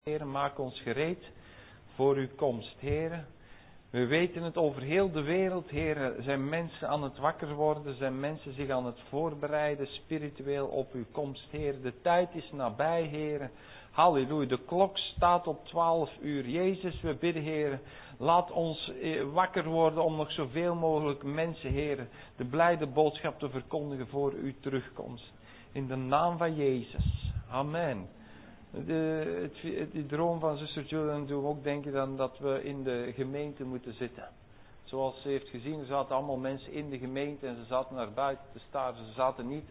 Heer, maak ons gereed voor uw komst, Heer. We weten het over heel de wereld, Heer. Zijn mensen aan het wakker worden, zijn mensen zich aan het voorbereiden spiritueel op uw komst, Heer. De tijd is nabij, Heer. Halleluja, de klok staat op 12 uur. Jezus, we bidden, Heer, laat ons wakker worden om nog zoveel mogelijk mensen, Heer, de blijde boodschap te verkondigen voor uw terugkomst. In de naam van Jezus. Amen. Die droom van zuster Julian doet ook denken dan dat we in de gemeente moeten zitten. Zoals ze heeft gezien, er zaten allemaal mensen in de gemeente en ze zaten naar buiten te staren. Ze zaten niet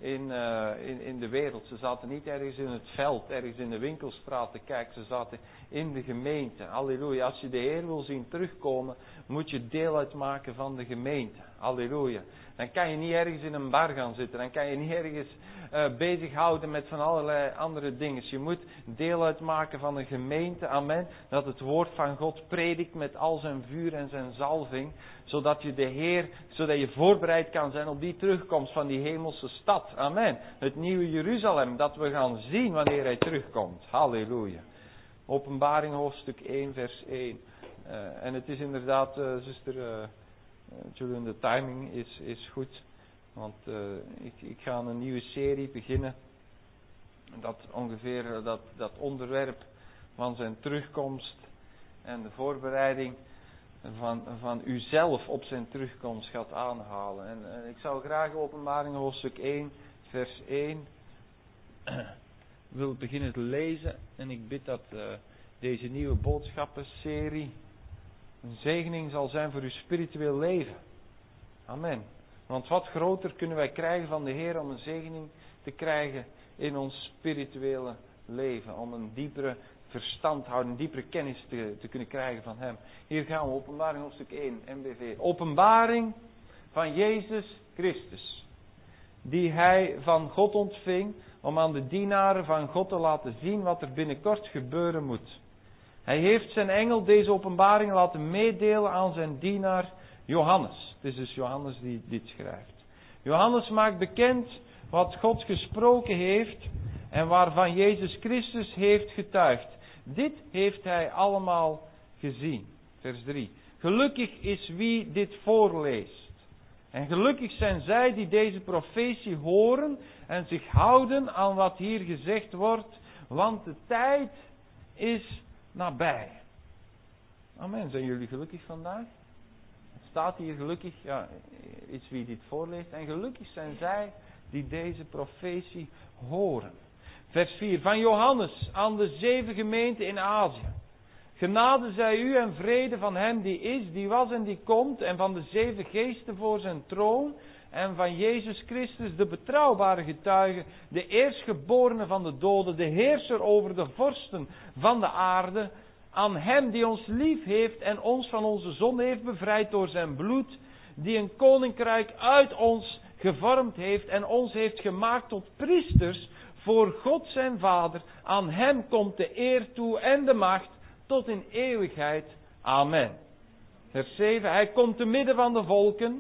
in de wereld, ze zaten niet ergens in het veld, ergens in de winkelstraat te kijken. Ze zaten in de gemeente. Halleluja. Als je de Heer wil zien terugkomen, moet je deel uitmaken van de gemeente. Halleluja. Dan kan je niet ergens in een bar gaan zitten. Dan kan je niet ergens bezighouden met van allerlei andere dingen. Dus je moet deel uitmaken van een gemeente. Amen. Dat het woord van God predikt met al zijn vuur en zijn zalving. Zodat je de Heer, zodat je voorbereid kan zijn op die terugkomst van die hemelse stad. Amen. Het nieuwe Jeruzalem dat we gaan zien wanneer hij terugkomt. Halleluja. Openbaring hoofdstuk 1 vers 1. En het is inderdaad, zuster Julian, de timing is goed. Want ik ga een nieuwe serie beginnen. Dat ongeveer dat onderwerp van zijn terugkomst en de voorbereiding van uzelf op zijn terugkomst gaat aanhalen. En ik zou graag Openbaring hoofdstuk 1 vers 1 wil beginnen te lezen. En ik bid dat deze nieuwe boodschappenserie een zegening zal zijn voor uw spiritueel leven. Amen. Want wat groter kunnen wij krijgen van de Heer om een zegening te krijgen in ons spirituele leven. Om een diepere verstandhouding, een diepere kennis te kunnen krijgen van Hem. Hier gaan we, Openbaring hoofdstuk 1, MBV. Openbaring van Jezus Christus. Die Hij van God ontving om aan de dienaren van God te laten zien wat er binnenkort gebeuren moet. Hij heeft zijn engel deze openbaring laten meedelen aan zijn dienaar Johannes. Het is dus Johannes die dit schrijft. Johannes maakt bekend wat God gesproken heeft en waarvan Jezus Christus heeft getuigd. Dit heeft hij allemaal gezien. Vers 3. Gelukkig is wie dit voorleest. En gelukkig zijn zij die deze profetie horen en zich houden aan wat hier gezegd wordt, want de tijd is nabij. Amen. Zijn jullie gelukkig vandaag? Het staat hier gelukkig, ja, is wie dit voorleest. En gelukkig zijn zij die deze profetie horen. Vers 4. Van Johannes aan de 7 gemeenten in Azië. Genade zij u en vrede van hem die is, die was en die komt. En van de 7 geesten voor zijn troon. En van Jezus Christus, de betrouwbare getuige, de eerstgeborene van de doden, de heerser over de vorsten van de aarde. Aan hem die ons lief heeft en ons van onze zonde heeft bevrijd door zijn bloed. Die een koninkrijk uit ons gevormd heeft en ons heeft gemaakt tot priesters voor God zijn Vader. Aan hem komt de eer toe en de macht tot in eeuwigheid. Amen. Vers 7. Hij komt te midden van de volken.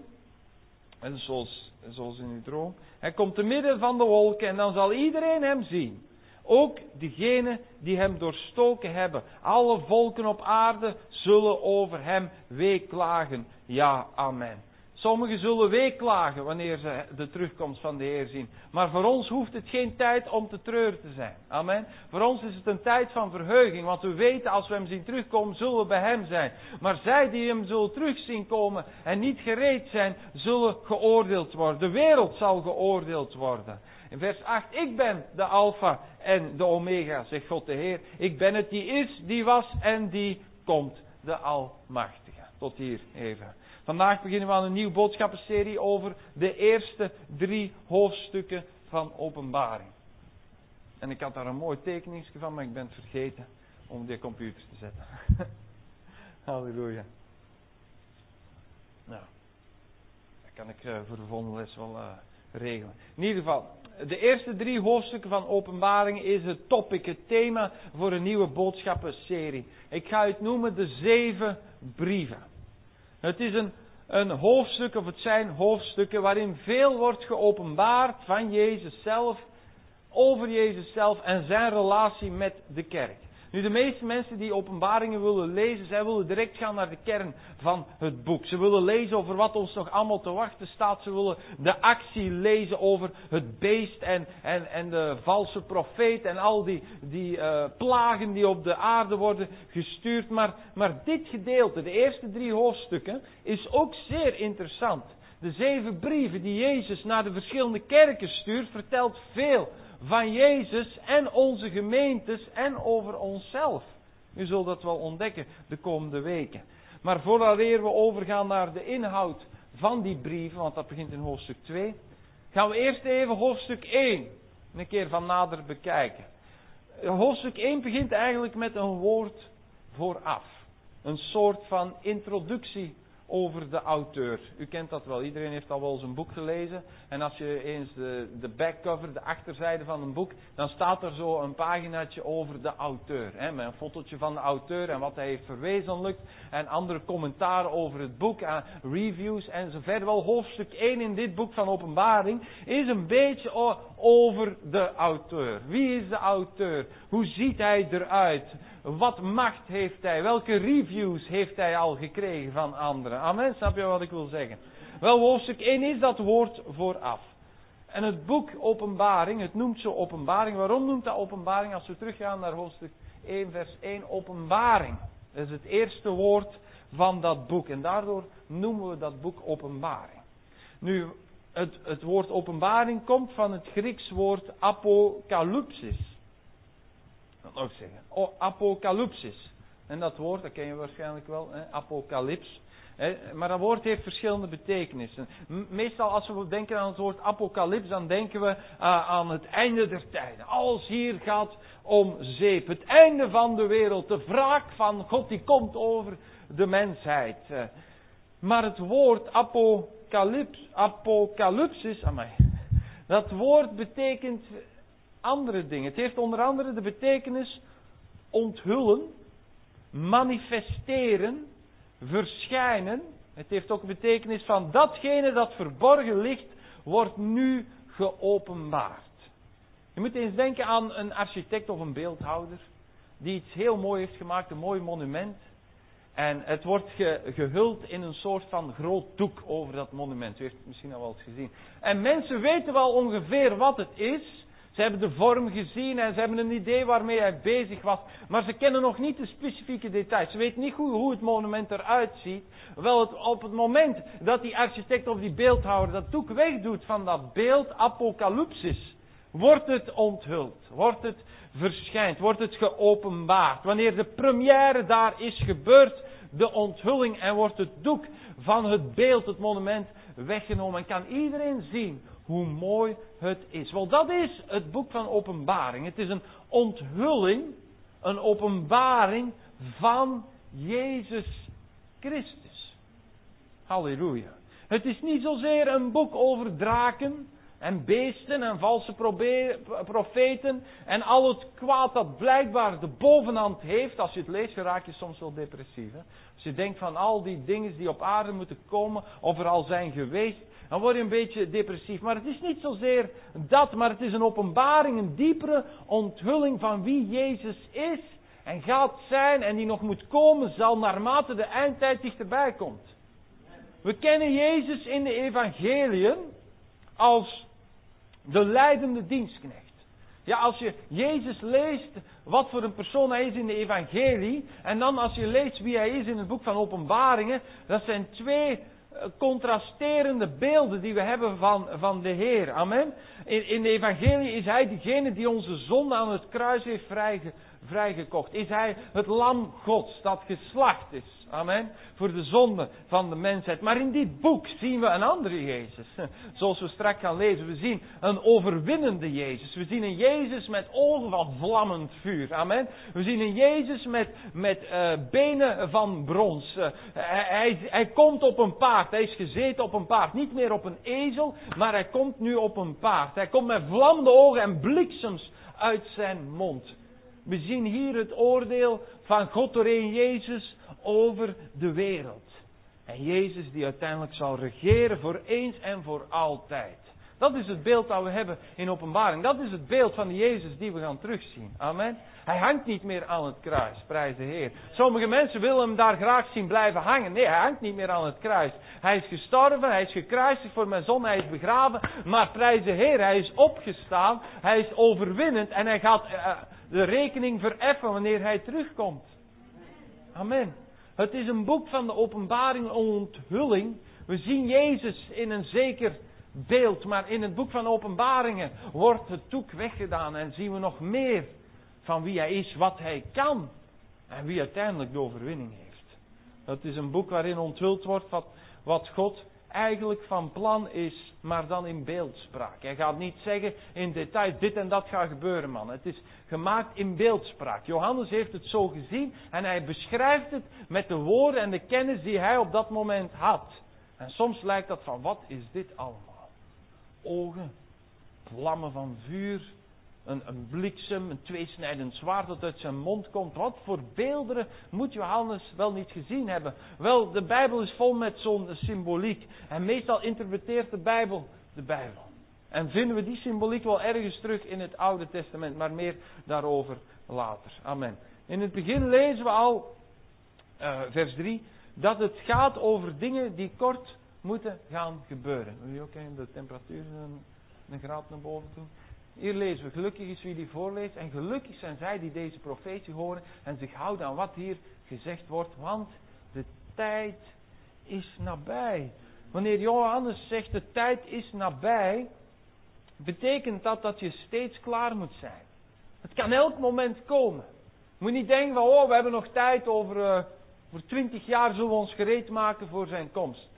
En zoals in uw droom. Hij komt te midden van de wolken en dan zal iedereen hem zien. Ook diegenen die hem doorstoken hebben. Alle volken op aarde zullen over hem weeklagen. Ja, amen. Sommigen zullen weeklagen wanneer ze de terugkomst van de Heer zien. Maar voor ons hoeft het geen tijd om te treuren te zijn. Amen. Voor ons is het een tijd van verheuging. Want we weten als we hem zien terugkomen, zullen we bij hem zijn. Maar zij die hem zullen terugzien komen en niet gereed zijn, zullen geoordeeld worden. De wereld zal geoordeeld worden. In vers 8, ik ben de Alpha en de Omega, zegt God de Heer. Ik ben het die is, die was en die komt, de Almachtige. Tot hier even. Vandaag beginnen we aan een nieuwe boodschappenserie over de eerste 3 hoofdstukken van Openbaring. En ik had daar een mooi tekeningsje van, maar ik ben het vergeten om die computer te zetten. Halleluja. Nou, dat kan ik voor de volgende les wel regelen. In ieder geval, de eerste 3 hoofdstukken van Openbaring is het topic, het thema voor een nieuwe boodschappenserie. Ik ga het noemen de 7 brieven. Het is een hoofdstuk, of het zijn hoofdstukken waarin veel wordt geopenbaard van Jezus zelf, over Jezus zelf en zijn relatie met de kerk. Nu, de meeste mensen die Openbaringen willen lezen, zij willen direct gaan naar de kern van het boek. Ze willen lezen over wat ons nog allemaal te wachten staat. Ze willen de actie lezen over het beest en de valse profeet en al die plagen die op de aarde worden gestuurd. Maar dit gedeelte, de eerste 3 hoofdstukken, is ook zeer interessant. De 7 brieven die Jezus naar de verschillende kerken stuurt, vertelt veel van Jezus en onze gemeentes en over onszelf. U zult dat wel ontdekken de komende weken. Maar vooraleer we overgaan naar de inhoud van die brieven, want dat begint in hoofdstuk 2, gaan we eerst even hoofdstuk 1 een keer van nader bekijken. Hoofdstuk 1 begint eigenlijk met een woord vooraf. Een soort van introductie over de auteur. U kent dat wel, iedereen heeft al wel zijn boek gelezen. En als je eens de backcover, de achterzijde van een boek, dan staat er zo een paginaatje over de auteur. Hè, met een fotootje van de auteur en wat hij heeft verwezenlijkt. En andere commentaren over het boek, reviews en zo verder. Wel, hoofdstuk 1 in dit boek van Openbaring is een beetje over de auteur. Wie is de auteur? Hoe ziet hij eruit? Wat macht heeft hij? Welke reviews heeft hij al gekregen van anderen? Amen, snap je wat ik wil zeggen? Wel, hoofdstuk 1 is dat woord vooraf. En het boek Openbaring, het noemt zo Openbaring. Waarom noemt dat Openbaring? Als we teruggaan naar hoofdstuk 1 vers 1, Openbaring. Dat is het eerste woord van dat boek. En daardoor noemen we dat boek Openbaring. Nu, het woord Openbaring komt van het Grieks woord apokalypsis. Dat ook zeggen. Apokalypsis. En dat woord, dat ken je waarschijnlijk wel, apocalyps. Maar dat woord heeft verschillende betekenissen. Meestal als we denken aan het woord apocalyps, dan denken we aan het einde der tijden. Alles hier gaat om zeep. Het einde van de wereld. De wraak van God die komt over de mensheid. Maar het woord apocalypsis, dat woord betekent andere dingen. Het heeft onder andere de betekenis onthullen, manifesteren, verschijnen. Het heeft ook de betekenis van datgene dat verborgen ligt, wordt nu geopenbaard. Je moet eens denken aan een architect of een beeldhouwer die iets heel mooi heeft gemaakt, een mooi monument. En het wordt gehuld in een soort van groot doek over dat monument. U heeft het misschien al wel eens gezien. En mensen weten wel ongeveer wat het is. Ze hebben de vorm gezien en ze hebben een idee waarmee hij bezig was. Maar ze kennen nog niet de specifieke details. Ze weten niet goed hoe het monument eruit ziet. Wel, op het moment dat die architect of die beeldhouwer dat doek wegdoet van dat beeld, apocalypsis, wordt het onthuld. Wordt het verschijnt. Wordt het geopenbaard. Wanneer de première daar is gebeurd, de onthulling, en wordt het doek van het beeld, het monument, weggenomen. En kan iedereen zien hoe mooi het is. Wel, dat is het boek van Openbaring. Het is een onthulling, een openbaring van Jezus Christus. Halleluja. Het is niet zozeer een boek over draken en beesten en valse profeten en al het kwaad dat blijkbaar de bovenhand heeft. Als je het leest, raak je soms wel depressief. Hè? Als je denkt van al die dingen die op aarde moeten komen of er al zijn geweest, dan word je een beetje depressief. Maar het is niet zozeer dat, maar het is een openbaring, een diepere onthulling van wie Jezus is en gaat zijn en die nog moet komen zal naarmate de eindtijd dichterbij komt. We kennen Jezus in de evangeliën als de lijdende dienstknecht. Ja, als je Jezus leest, wat voor een persoon hij is in de evangelie, en dan als je leest wie hij is in het boek van Openbaringen, dat zijn 2 contrasterende beelden die we hebben van de Heer. Amen. In de evangelie is hij degene die onze zonde aan het kruis heeft vrijgekocht. Is hij het lam Gods dat geslacht is. Amen. Voor de zonde van de mensheid. Maar in dit boek zien we een andere Jezus. Zoals we straks gaan lezen. We zien een overwinnende Jezus. We zien een Jezus met ogen van vlammend vuur. Amen. We zien een Jezus met benen van brons. Hij komt op een paard. Hij is gezeten op een paard. Niet meer op een ezel. Maar hij komt nu op een paard. Hij komt met vlammende ogen en bliksems uit zijn mond. We zien hier het oordeel van God door een Jezus over de wereld. En Jezus die uiteindelijk zal regeren voor eens en voor altijd. Dat is het beeld dat we hebben in Openbaring. Dat is het beeld van de Jezus die we gaan terugzien. Amen. Hij hangt niet meer aan het kruis, prijs de Heer. Sommige mensen willen hem daar graag zien blijven hangen. Nee, hij hangt niet meer aan het kruis. Hij is gestorven, hij is gekruisigd voor mijn zonde, hij is begraven. Maar prijs de Heer, hij is opgestaan, hij is overwinnend en hij gaat de rekening vereffen wanneer hij terugkomt. Amen. Het is een boek van de Openbaring, een onthulling. We zien Jezus in een zeker beeld, maar in het boek van Openbaringen wordt het doek weggedaan en zien we nog meer van wie hij is, wat hij kan en wie uiteindelijk de overwinning heeft. Het is een boek waarin onthuld wordt wat God eigenlijk van plan is, maar dan in beeldspraak. Hij gaat niet zeggen in detail, dit en dat gaat gebeuren, man. Het is gemaakt in beeldspraak. Johannes heeft het zo gezien en hij beschrijft het met de woorden en de kennis die hij op dat moment had. En soms lijkt dat van, wat is dit allemaal? Ogen, vlammen van vuur, een bliksem, een tweesnijdend zwaard dat uit zijn mond komt. Wat voor beelderen moet Johannes wel niet gezien hebben? Wel, de Bijbel is vol met zo'n symboliek. En meestal interpreteert de Bijbel. En vinden we die symboliek wel ergens terug in het Oude Testament. Maar meer daarover later. Amen. In het begin lezen we al, vers 3, dat het gaat over dingen die kort moeten gaan gebeuren. Wil je ook even de temperatuur een graad naar boven doen? Hier lezen we, gelukkig is wie die voorleest en gelukkig zijn zij die deze profetie horen en zich houden aan wat hier gezegd wordt, want de tijd is nabij. Wanneer Johannes zegt de tijd is nabij, betekent dat je steeds klaar moet zijn. Het kan elk moment komen. Je moet niet denken van, we hebben nog tijd, over 20 jaar zullen we ons gereed maken voor zijn komst.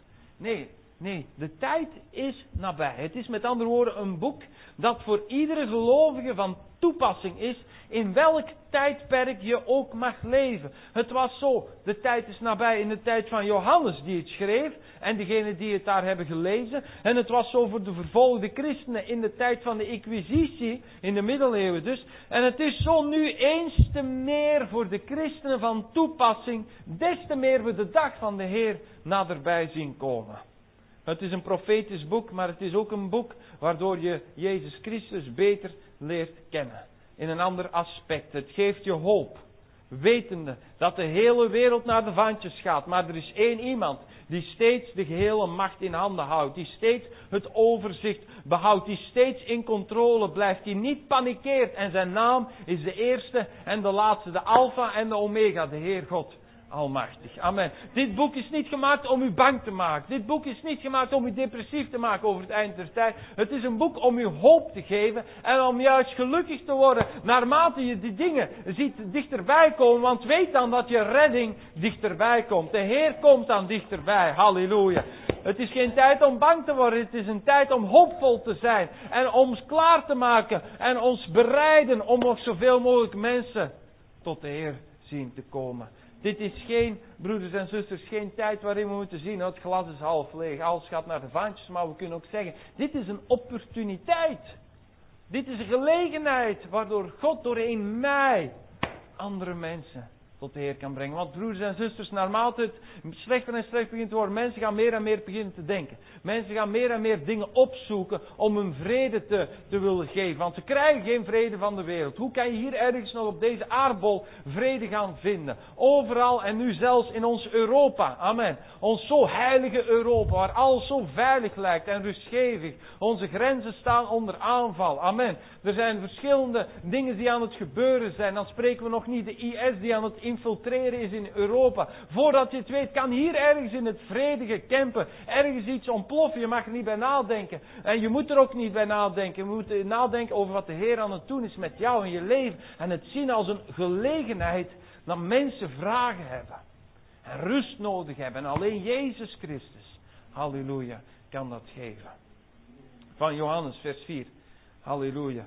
Nee, de tijd is nabij. Het is met andere woorden een boek dat voor iedere gelovige van toepassing is in welk tijdperk je ook mag leven. Het was zo, de tijd is nabij in de tijd van Johannes die het schreef en degenen die het daar hebben gelezen. En het was zo voor de vervolgde christenen in de tijd van de Inquisitie, in de middeleeuwen dus. En het is zo nu eens te meer voor de christenen van toepassing, des te meer we de dag van de Heer naderbij zien komen. Het is een profetisch boek, maar het is ook een boek waardoor je Jezus Christus beter leert kennen. In een ander aspect. Het geeft je hoop. Wetende dat de hele wereld naar de vandjes gaat. Maar er is één iemand die steeds de gehele macht in handen houdt. Die steeds het overzicht behoudt. Die steeds in controle blijft. Die niet panikeert. En zijn naam is de eerste en de laatste. De Alpha en de Omega. De Heer God. Almachtig. Amen. Dit boek is niet gemaakt om u bang te maken. Dit boek is niet gemaakt om u depressief te maken over het eind der tijd. Het is een boek om u hoop te geven en om juist gelukkig te worden naarmate je die dingen ziet dichterbij komen. Want weet dan dat je redding dichterbij komt. De Heer komt dan dichterbij. Halleluja. Het is geen tijd om bang te worden. Het is een tijd om hoopvol te zijn. En om ons klaar te maken. En ons bereiden om nog zoveel mogelijk mensen tot de Heer zien te komen. Dit is geen, broeders en zusters, geen tijd waarin we moeten zien, het glas is half leeg, alles gaat naar de vaantjes, maar we kunnen ook zeggen, dit is een opportuniteit. Dit is een gelegenheid waardoor God doorheen mij andere mensen tot de Heer kan brengen. Want broeders en zusters, naarmate het slechter en slechter begint te worden, mensen gaan meer en meer beginnen te denken. Mensen gaan meer en meer dingen opzoeken om hun vrede te willen geven. Want ze krijgen geen vrede van de wereld. Hoe kan je hier ergens nog op deze aardbol vrede gaan vinden? Overal en nu zelfs in ons Europa. Amen. Ons zo heilige Europa, waar alles zo veilig lijkt en rustgevig. Onze grenzen staan onder aanval. Amen. Er zijn verschillende dingen die aan het gebeuren zijn. Dan spreken we nog niet de IS die aan het infiltreren is in Europa. Voordat je het weet, kan hier ergens in het vredige kampen ergens iets ontploffen. Je mag er niet bij nadenken. En je moet er ook niet bij nadenken. Je moet nadenken over wat de Heer aan het doen is met jou en je leven. En het zien als een gelegenheid dat mensen vragen hebben. En rust nodig hebben. En alleen Jezus Christus, halleluja, kan dat geven. Van Johannes, vers 4. Halleluja.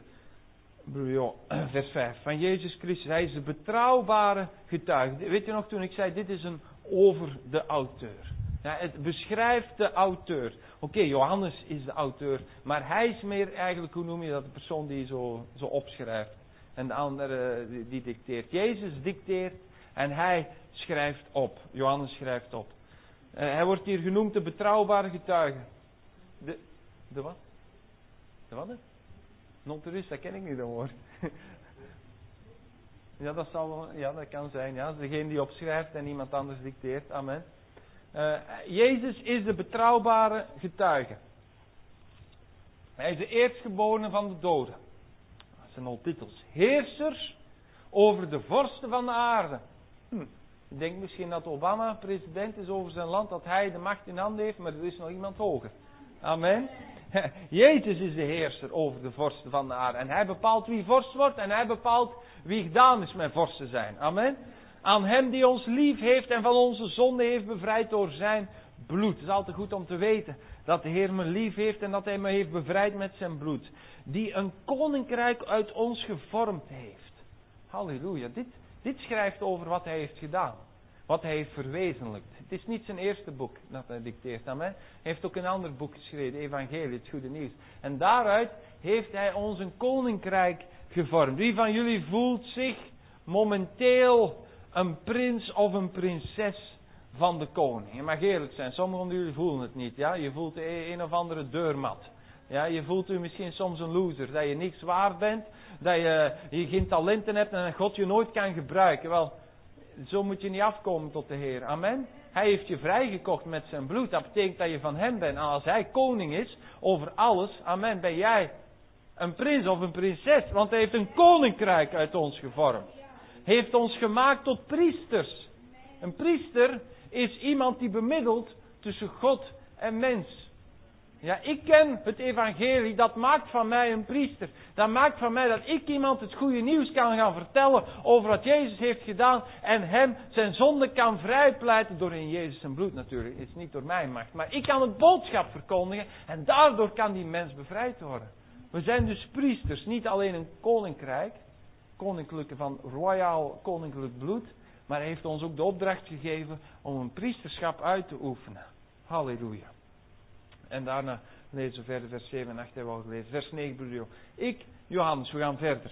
Vers 5. Van Jezus Christus. Hij is de betrouwbare getuige. Weet je nog toen ik zei, dit is een over de auteur. Ja, het beschrijft de auteur. Oké, Johannes is de auteur. Maar hij is meer eigenlijk, hoe noem je dat, de persoon die zo opschrijft. En de andere die dicteert. Jezus dicteert en hij schrijft op. Johannes schrijft op. Hij wordt hier genoemd de betrouwbare getuige. De wat? Wat? Notarus, dat ken ik niet, dat woord. Ja, dat kan zijn. Ja. Degene die opschrijft en iemand anders dicteert. Amen. Jezus is de betrouwbare getuige. Hij is de eerstgeborene van de doden. Dat zijn al titels. Heerser over de vorsten van de aarde. Ik denk misschien dat Obama president is over zijn land, dat hij de macht in handen heeft, maar er is nog iemand hoger. Amen. Jezus is de heerser over de vorsten van de aarde. En hij bepaalt wie vorst wordt en hij bepaalt wie gedaan is met vorst te zijn. Amen. Aan hem die ons lief heeft en van onze zonde heeft bevrijd door zijn bloed. Het is altijd goed om te weten dat de Heer me lief heeft en dat hij me heeft bevrijd met zijn bloed. Die een koninkrijk uit ons gevormd heeft. Halleluja. Dit schrijft over wat hij heeft gedaan. Wat hij heeft verwezenlijkt. Het is niet zijn eerste boek dat hij dicteert. Amen. Hij heeft ook een ander boek geschreven. Evangelie, het goede nieuws. En daaruit heeft hij ons een koninkrijk gevormd. Wie van jullie voelt zich momenteel een prins of een prinses van de koning? Je mag eerlijk zijn. Sommigen van jullie voelen het niet. Ja? Je voelt een of andere deurmat. Ja, je voelt u misschien soms een loser. Dat je niks waard bent. Dat je geen talenten hebt en dat God je nooit kan gebruiken. Wel, zo moet je niet afkomen tot de Heer. Amen. Hij heeft je vrijgekocht met zijn bloed. Dat betekent dat je van hem bent. En als hij koning is over alles. Amen. Ben jij een prins of een prinses. Want hij heeft een koninkrijk uit ons gevormd. Hij heeft ons gemaakt tot priesters. Een priester is iemand die bemiddelt tussen God en mens. Ja, ik ken het evangelie, dat maakt van mij een priester. Dat maakt van mij dat ik iemand het goede nieuws kan gaan vertellen over wat Jezus heeft gedaan. En hem zijn zonde kan vrijpleiten door in Jezus zijn bloed natuurlijk. Het is niet door mijn macht. Maar ik kan het boodschap verkondigen en daardoor kan die mens bevrijd worden. We zijn dus priesters, niet alleen een koninkrijk. Koninklijke van royaal koninklijk bloed. Maar hij heeft ons ook de opdracht gegeven om een priesterschap uit te oefenen. Halleluja. En daarna lezen we verder, vers 7 en 8 hebben we al gelezen. Vers 9, broeder. Ik, Johannes, we gaan verder.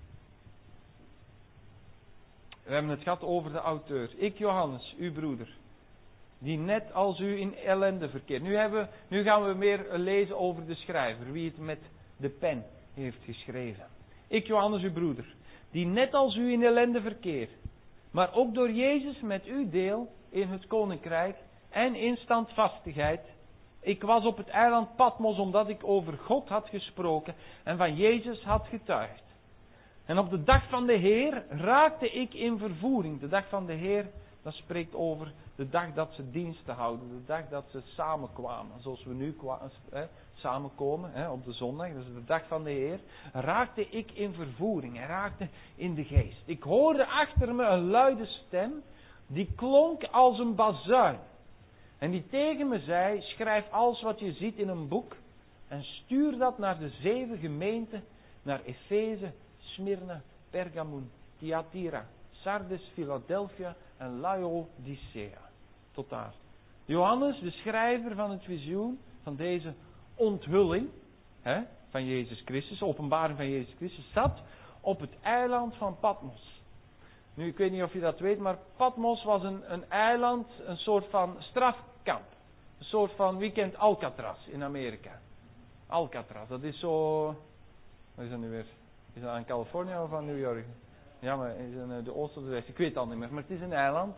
We hebben het gehad over de auteur. Ik, Johannes, uw broeder, die net als u in ellende verkeert. Nu gaan we meer lezen over de schrijver, wie het met de pen heeft geschreven. Ik, Johannes, uw broeder, die net als u in ellende verkeert, maar ook door Jezus met u deel in het koninkrijk en in standvastigheid. Ik was op het eiland Patmos omdat ik over God had gesproken en van Jezus had getuigd. En op de dag van de Heer raakte ik in vervoering. De dag van de Heer, dat spreekt over de dag dat ze diensten houden. De dag dat ze samenkwamen. Zoals we nu samenkomen op de zondag. Dat is de dag van de Heer. Raakte ik in vervoering. Hij raakte in de geest. Ik hoorde achter me een luide stem. Die klonk als een bazuin. En die tegen me zei, schrijf alles wat je ziet in een boek. En stuur dat naar de 7 gemeenten. Naar Efeze, Smyrna, Pergamon, Thyatira, Sardes, Philadelphia en Laodicea. Tot daar. Johannes, de schrijver van het visioen, van deze onthulling van Jezus Christus, openbaring van Jezus Christus, zat op het eiland van Patmos. Nu, ik weet niet of je dat weet, maar Patmos was een eiland, een soort van strafkamp. Een soort van, wie kent Alcatraz in Amerika? Alcatraz, dat is zo, wat is dat nu weer? Is dat aan Californië of aan New York? Ja, maar is het de oost of de west? Ik weet het al niet meer, maar het is een eiland.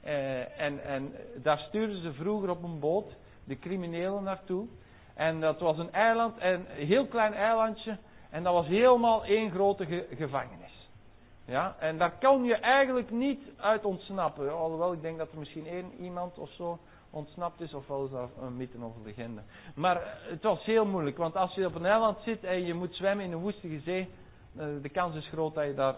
En daar stuurden ze vroeger op een boot de criminelen naartoe. En dat was een eiland, een heel klein eilandje. En dat was helemaal één grote gevangenis. Ja, en daar kon je eigenlijk niet uit ontsnappen. Alhoewel, ik denk dat er misschien iemand of zo ontsnapt is, of wel is dat een mythe of een legende. Maar het was heel moeilijk, want als je op een eiland zit en je moet zwemmen in een woestige zee, de kans is groot dat je daar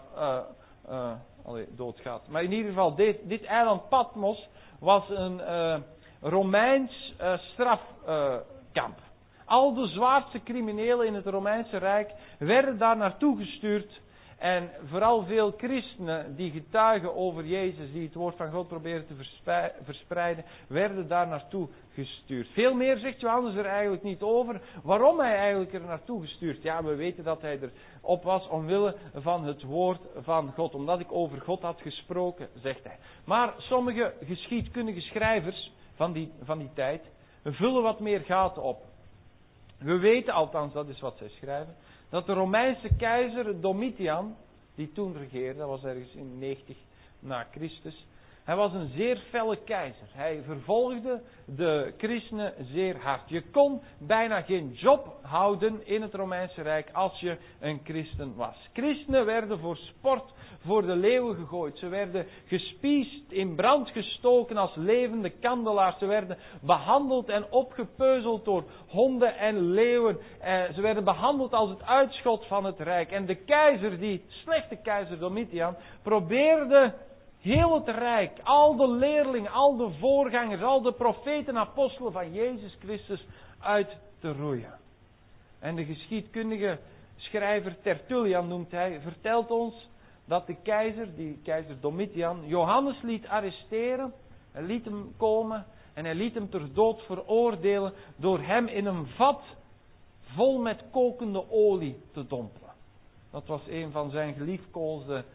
doodgaat. Maar in ieder geval, dit eiland Patmos was een Romeins strafkamp. Al de zwaarste criminelen in het Romeinse Rijk werden daar naartoe gestuurd. En vooral veel christenen die getuigen over Jezus, die het woord van God proberen te verspreiden, werden daar naartoe gestuurd. Veel meer zegt Johannes er eigenlijk niet over. Waarom hij eigenlijk er naartoe gestuurd? Ja, we weten dat hij erop was omwille van het woord van God. Omdat ik over God had gesproken, zegt hij. Maar sommige geschiedkundige schrijvers van die tijd vullen wat meer gaten op. We weten, althans dat is wat zij schrijven, dat de Romeinse keizer Domitian, die toen regeerde, dat was ergens in 90 na Christus, hij was een zeer felle keizer. Hij vervolgde de christenen zeer hard. Je kon bijna geen job houden in het Romeinse Rijk als je een christen was. Christenen werden voor sport voor de leeuwen gegooid. Ze werden gespiesd, in brand gestoken als levende kandelaars. Ze werden behandeld en opgepeuzeld door honden en leeuwen. Ze werden behandeld als het uitschot van het Rijk. En de keizer, die slechte keizer Domitian, probeerde heel het Rijk, al de leerlingen, al de voorgangers, al de profeten en apostelen van Jezus Christus uit te roeien. En de geschiedkundige schrijver Tertullian noemt hij, vertelt ons dat de keizer, die keizer Domitian, Johannes liet arresteren. Hij liet hem komen en hij liet hem ter dood veroordelen door hem in een vat vol met kokende olie te dompelen. Dat was een van zijn geliefkoosde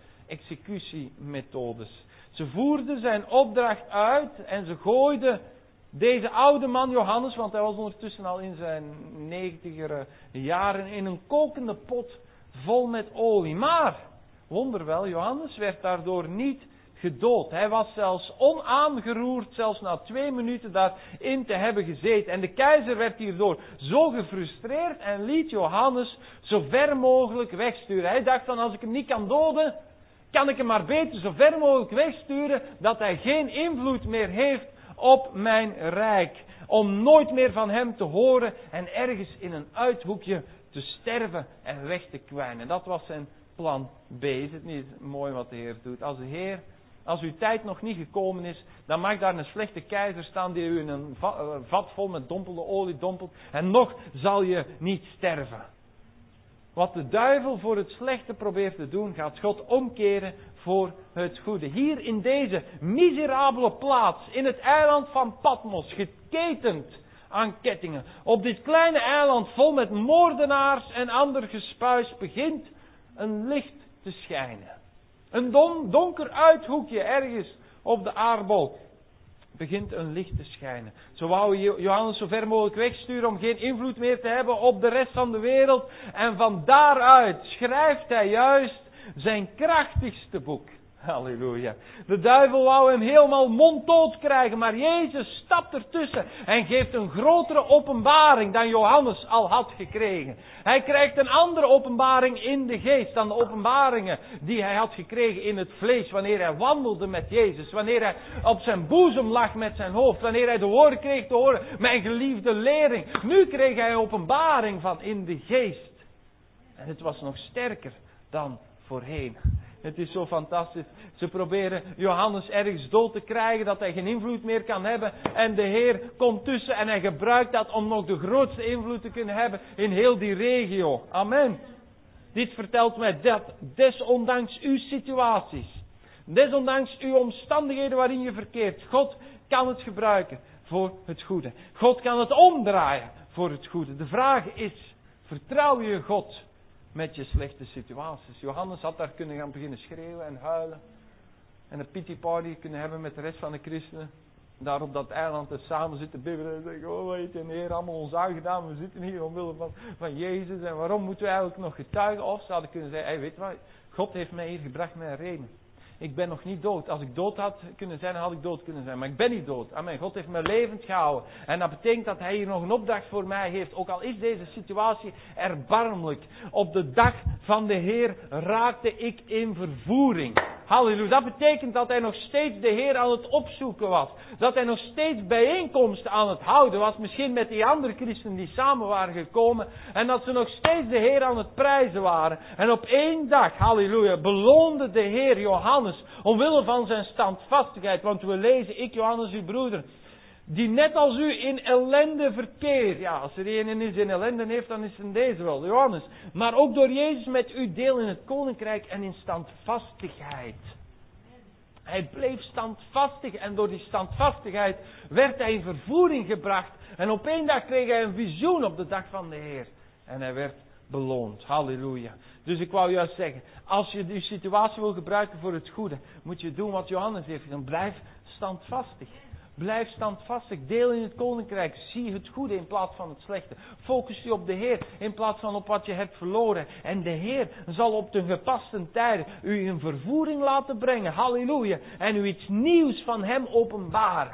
executiemethodes. Ze voerden zijn opdracht uit en ze gooiden deze oude man Johannes, want hij was ondertussen al in zijn 90er jaren, in een kokende pot vol met olie. Maar, wonderwel, Johannes werd daardoor niet gedood. Hij was zelfs onaangeroerd, zelfs na 2 minuten daarin te hebben gezeten. En de keizer werd hierdoor zo gefrustreerd en liet Johannes zo ver mogelijk wegsturen. Hij dacht van, als ik hem niet kan doden, kan ik hem maar beter zo ver mogelijk wegsturen, dat hij geen invloed meer heeft op mijn rijk. Om nooit meer van hem te horen en ergens in een uithoekje te sterven en weg te kwijnen. Dat was zijn plan B. Is het niet mooi wat de Heer doet? Als uw tijd nog niet gekomen is, dan mag daar een slechte keizer staan die u in een vat vol met dompelde olie dompelt. En nog zal je niet sterven. Wat de duivel voor het slechte probeert te doen, gaat God omkeren voor het goede. Hier in deze miserabele plaats, in het eiland van Patmos, geketend aan kettingen. Op dit kleine eiland vol met moordenaars en ander gespuis begint een licht te schijnen. Een donker uithoekje ergens op de aardbol begint een licht te schijnen. Zo wou Johannes zo ver mogelijk wegsturen om geen invloed meer te hebben op de rest van de wereld. En van daaruit schrijft hij juist zijn krachtigste boek. Halleluja. De duivel wou hem helemaal monddood krijgen, maar Jezus stapt ertussen en geeft een grotere openbaring dan Johannes al had gekregen. Hij krijgt een andere openbaring in de geest dan de openbaringen die hij had gekregen in het vlees, wanneer hij wandelde met Jezus, wanneer hij op zijn boezem lag met zijn hoofd, wanneer hij de woorden kreeg te horen, mijn geliefde leerling. Nu kreeg hij een openbaring van in de geest. En het was nog sterker dan voorheen. Het is zo fantastisch. Ze proberen Johannes ergens dood te krijgen, dat hij geen invloed meer kan hebben. En de Heer komt tussen en hij gebruikt dat om nog de grootste invloed te kunnen hebben in heel die regio. Amen. Dit vertelt mij dat desondanks uw situaties, desondanks uw omstandigheden waarin je verkeert, God kan het gebruiken voor het goede. God kan het omdraaien voor het goede. De vraag is, vertrouw je God met je slechte situaties? Johannes had daar kunnen gaan beginnen schreeuwen en huilen. En een pity party kunnen hebben met de rest van de christenen. Daar op dat eiland en samen zitten bibberen en zeggen, oh weet je, de Heer allemaal ons aangedaan. We zitten hier omwille van Jezus. En waarom moeten we eigenlijk nog getuigen? Of ze hadden kunnen zeggen, hey, weet je wat, God heeft mij hier gebracht met een reden. Ik ben nog niet dood. Als ik dood had kunnen zijn, dan had ik dood kunnen zijn. Maar ik ben niet dood. Amen. God heeft me levend gehouden. En dat betekent dat hij hier nog een opdracht voor mij heeft. Ook al is deze situatie erbarmelijk. Op de dag van de Heer raakte ik in vervoering. Halleluja. Dat betekent dat hij nog steeds de Heer aan het opzoeken was. Dat hij nog steeds bijeenkomsten aan het houden was. Misschien met die andere christenen die samen waren gekomen. En dat ze nog steeds de Heer aan het prijzen waren. En op 1 dag, halleluja, beloonde de Heer Johannes omwille van zijn standvastigheid. Want we lezen, ik Johannes uw broeder, die net als u in ellende verkeert. Ja, als er een is in ellende heeft, dan is het deze wel, Johannes. Maar ook door Jezus met u deel in het koninkrijk en in standvastigheid. Hij bleef standvastig en door die standvastigheid werd hij in vervoering gebracht. En op 1 dag kreeg hij een visioen op de dag van de Heer. En hij werd beloond. Halleluja. Dus ik wou juist zeggen, als je die situatie wil gebruiken voor het goede, moet je doen wat Johannes heeft gedaan. Blijf standvastig. Blijf standvastig. Deel in het koninkrijk. Zie het goede in plaats van het slechte. Focus je op de Heer in plaats van op wat je hebt verloren. En de Heer zal op de gepaste tijden u in vervoering laten brengen. Halleluja. En u iets nieuws van Hem openbaren.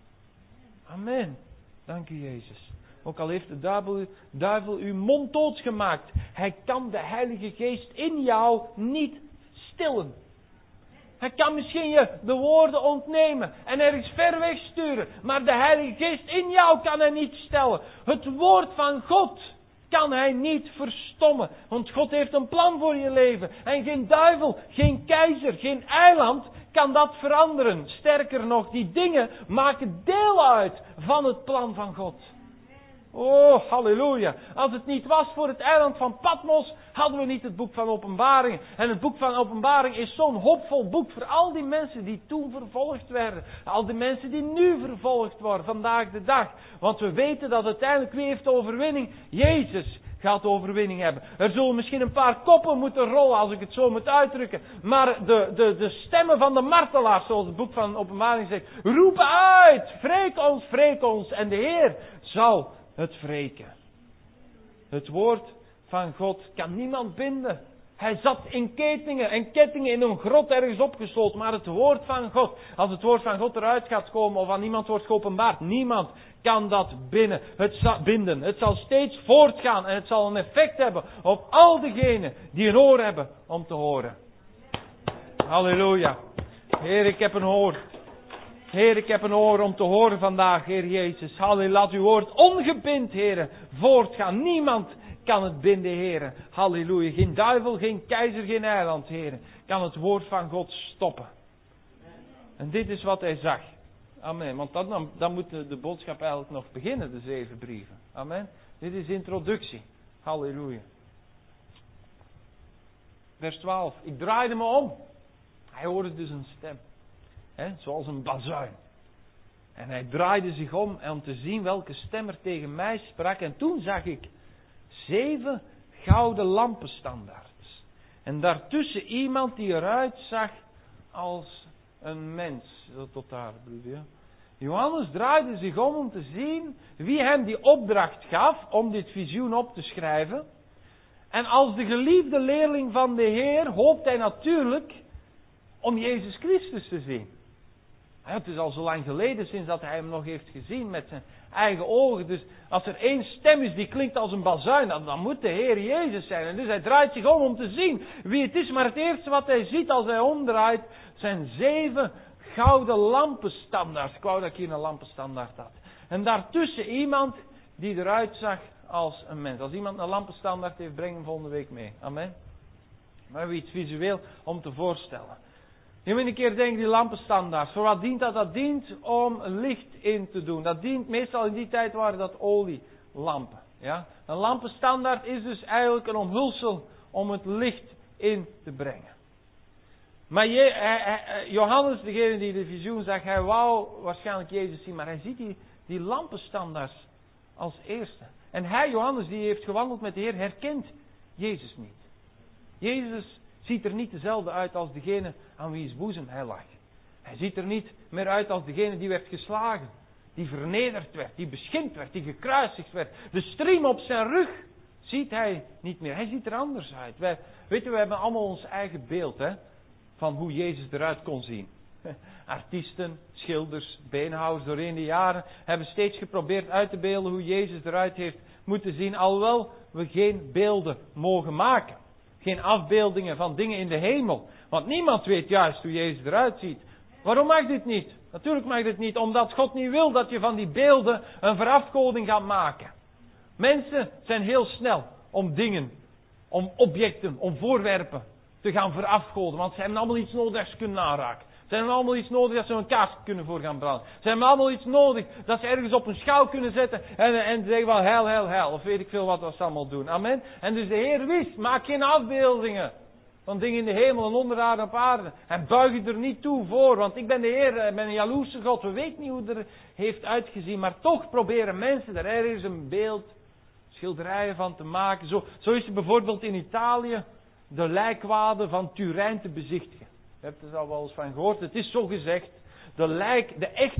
Amen. Dank u, Jezus. Ook al heeft de duivel uw mond doodgemaakt. Hij kan de Heilige Geest in jou niet stillen. Hij kan misschien je de woorden ontnemen en ergens ver weg sturen. Maar de Heilige Geest in jou kan hij niet stellen. Het woord van God kan hij niet verstommen. Want God heeft een plan voor je leven. En geen duivel, geen keizer, geen eiland kan dat veranderen. Sterker nog, die dingen maken deel uit van het plan van God. Oh, halleluja. Als het niet was voor het eiland van Patmos, hadden we niet het boek van Openbaring. En het boek van Openbaring is zo'n hoopvol boek voor al die mensen die toen vervolgd werden. Al die mensen die nu vervolgd worden, vandaag de dag. Want we weten dat uiteindelijk, wie heeft de overwinning? Jezus gaat overwinning hebben. Er zullen misschien een paar koppen moeten rollen, als ik het zo moet uitdrukken. Maar de stemmen van de martelaars, zoals het boek van Openbaring zegt, roepen uit, wreek ons. En de Heer zal het wreken. Het woord van God kan niemand binden. Hij zat in ketenen en kettingen in een grot ergens opgesloten. Maar het woord van God, als het woord van God eruit gaat komen of aan niemand wordt geopenbaard, niemand kan dat binden. Het zal steeds voortgaan en het zal een effect hebben op al diegenen die een oor hebben om te horen. Halleluja. Heer, ik heb een oor. Heer, ik heb een oor om te horen vandaag, Heer Jezus. Halleluja, laat uw woord ongebind, Heer, voortgaan. Niemand kan het binden, Heer. Halleluja. Geen duivel, geen keizer, geen eiland, Heer, kan het woord van God stoppen. En dit is wat hij zag. Amen. Want dan moet de boodschap eigenlijk nog beginnen, de 7 brieven. Amen. Dit is introductie. Halleluja. Vers 12. Ik draaide me om. Hij hoorde dus een stem. Zoals een bazuin. En hij draaide zich om te zien welke stem er tegen mij sprak. En toen zag ik 7 gouden lampenstandaards. En daartussen iemand die eruit zag als een mens. Tot daar, broeder. Johannes draaide zich om te zien wie hem die opdracht gaf om dit visioen op te schrijven. En als de geliefde leerling van de Heer hoopt hij natuurlijk om Jezus Christus te zien. Het is al zo lang geleden sinds dat hij hem nog heeft gezien met zijn eigen ogen. Dus als er 1 stem is die klinkt als een bazuin, dan moet de Heer Jezus zijn. En dus hij draait zich om te zien wie het is. Maar het eerste wat hij ziet als hij omdraait zijn 7 gouden lampenstandaards. Ik wou dat ik hier een lampenstandaard had. En daartussen iemand die eruit zag als een mens. Als iemand een lampenstandaard heeft, breng hem volgende week mee. Amen. Maar we hebben iets visueel om te voorstellen. Je moet een keer denken, die lampenstandaards. Voor wat dient dat? Dat dient om licht in te doen. Dat dient, meestal in die tijd waren dat olielampen. Ja? Een lampenstandaard is dus eigenlijk een omhulsel om het licht in te brengen. Maar Johannes, degene die de visioen zag, hij wou waarschijnlijk Jezus zien. Maar hij ziet die lampenstandaards als eerste. En hij, Johannes, die heeft gewandeld met de Heer, herkent Jezus niet. Jezus ziet er niet dezelfde uit als degene aan wie's boezem hij lag. Hij ziet er niet meer uit als degene die werd geslagen, die vernederd werd, die beschimpt werd, die gekruisigd werd. De striem op zijn rug ziet hij niet meer. Hij ziet er anders uit. We hebben allemaal ons eigen beeld van hoe Jezus eruit kon zien. Artiesten, schilders, beenhouwers doorheen de jaren hebben steeds geprobeerd uit te beelden hoe Jezus eruit heeft moeten zien, alhoewel we geen beelden mogen maken. Geen afbeeldingen van dingen in de hemel. Want niemand weet juist hoe Jezus eruit ziet. Waarom mag dit niet? Natuurlijk mag dit niet, omdat God niet wil dat je van die beelden een verafgoding gaat maken. Mensen zijn heel snel om dingen, om objecten, om voorwerpen te gaan verafgoden. Want ze hebben allemaal iets nodig dat ze kunnen aanraken. Ze hebben allemaal iets nodig dat ze een kaars kunnen voor gaan branden. Ze hebben allemaal iets nodig dat ze ergens op een schouw kunnen zetten en zeggen wel hel. Of weet ik veel wat ze allemaal doen. Amen. En dus de Heer wist, maak geen afbeeldingen van dingen in de hemel en onder aarde en op aarde. En buig je er niet toe voor, want ik ben de Heer, ik ben een jaloerse God. We weten niet hoe het er heeft uitgezien, maar toch proberen mensen er ergens een beeld, schilderijen van te maken. Zo is het bijvoorbeeld in Italië de lijkwade van Turijn te bezichtigen. Je hebt er al wel eens van gehoord. Het is zo gezegd. De echte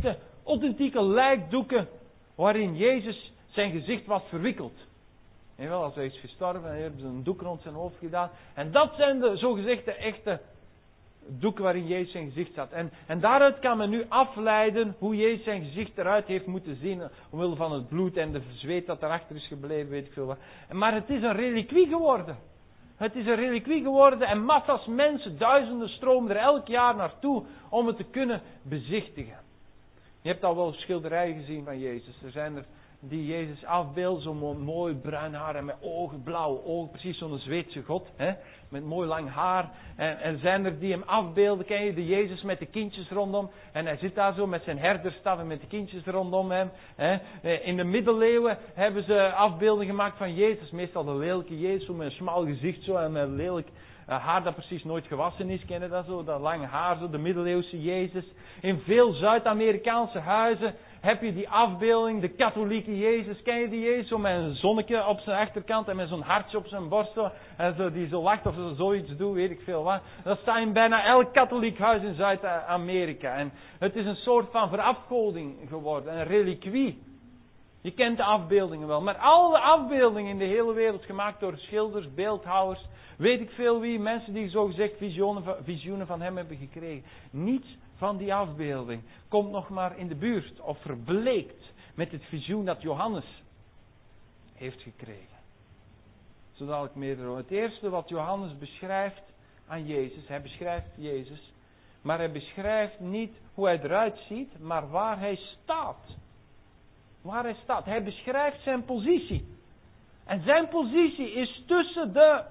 authentieke lijkdoeken waarin Jezus zijn gezicht was verwikkeld. En wel, als hij is gestorven, dan hebben ze een doek rond zijn hoofd gedaan. En dat zijn de zogezegde echte doeken waarin Jezus zijn gezicht zat. En daaruit kan men nu afleiden hoe Jezus zijn gezicht eruit heeft moeten zien. Omwille van het bloed en de zweet dat erachter is gebleven, weet ik veel wat. Maar het is een reliquie geworden. Het is een reliquie geworden en massa's mensen, duizenden stromen er elk jaar naartoe om het te kunnen bezichtigen. Je hebt al wel schilderijen gezien van Jezus. Er zijn er die Jezus afbeelden, zo mooi bruin haar en met ogen, blauwe ogen, precies zo'n Zweedse god, hè, met mooi lang haar. En zijn er die hem afbeelden, ken je, de Jezus met de kindjes rondom. En hij zit daar zo met zijn herderstaf en met de kindjes rondom hem. Hè. In de middeleeuwen hebben ze afbeelden gemaakt van Jezus, meestal de lelijke Jezus, zo met een smal gezicht zo en met lelijk haar dat precies nooit gewassen is, ken je dat zo, dat lange haar, zo de middeleeuwse Jezus. In veel Zuid-Amerikaanse huizen heb je die afbeelding, de katholieke Jezus. Ken je die Jezus? Zo met een zonnetje op zijn achterkant en met zo'n hartje op zijn borst. En zo, die zo lacht of zoiets doet, weet ik veel wat. Dat staat in bijna elk katholiek huis in Zuid-Amerika. En het is een soort van verafgoding geworden, een reliquie. Je kent de afbeeldingen wel. Maar al de afbeeldingen in de hele wereld, gemaakt door schilders, beeldhouwers, weet ik veel wie, mensen die zogezegd visioenen van hem hebben gekregen. Niets van die afbeelding komt nog maar in de buurt of verbleekt met het visioen dat Johannes heeft gekregen. Zo dadelijk meer erover. Het eerste wat Johannes beschrijft aan Jezus, hij beschrijft Jezus, maar hij beschrijft niet hoe hij eruit ziet, maar waar hij staat. Waar hij staat. Hij beschrijft zijn positie. En zijn positie is tussen